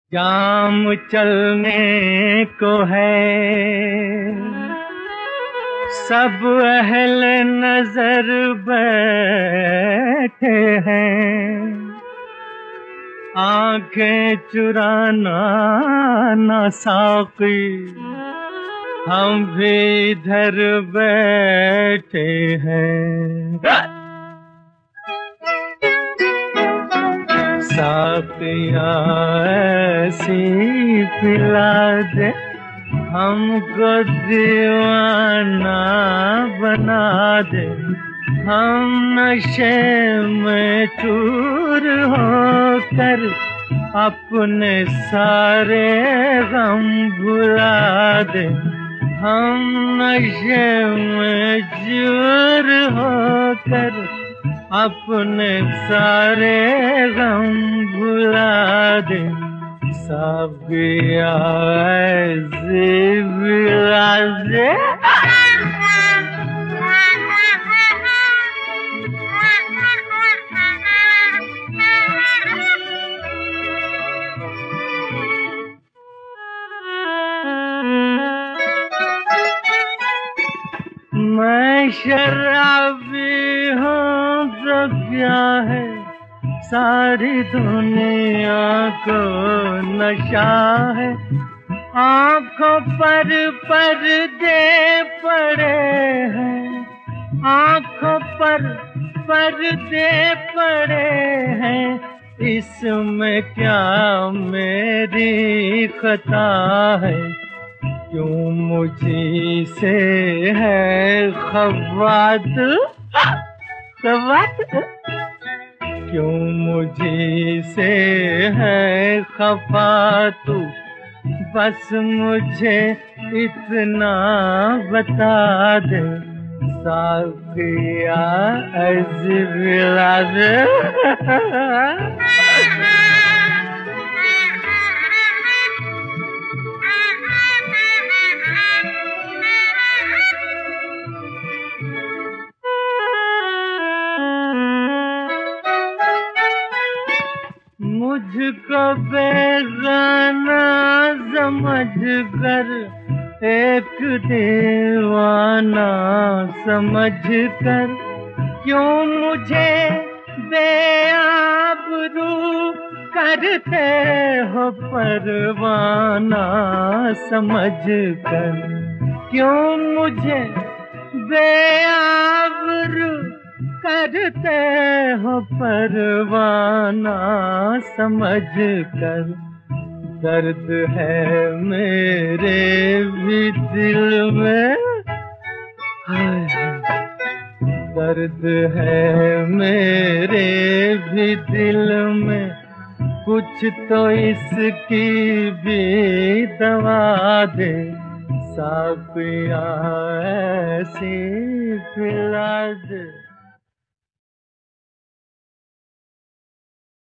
जाम चलने को है, सब अहल नजर बैठे हैं। आंखें चुराना ना साकी, हम भी इधर बैठे हैं। साकिया ऐसी पिला दे, हमको दीवाना बना दे। हम नशे में चूर होकर अपने सारे गम भुला दे। हम नशे में चूर होकर अपने सारे गम भुला दे। साकिया ऐसी पिला दे। मैं शराबी हूँ तो क्या है, सारी दुनिया को नशा है। आँखों पर पर्दे पड़े हैं, आँखों पर पर्दे पड़े हैं। इसमें क्या मेरी खता है, क्यों मुझी से है खवात, खवात? क्यों मुझी से है खफा तू, बस मुझे इतना बता दे। साकिया ऐसी पिला दे। मुझको बेगाना समझकर, एक दीवाना समझकर, क्यों मुझे बेआबरू करते हो परवाना समझकर। क्यों मुझे बेआबरू करते हो परवाना समझकर। दर्द है मेरे भी दिल में, दर्द है मेरे भी दिल में, कुछ तो इसकी भी दवा दे। साकिया ऐसी पिला दे।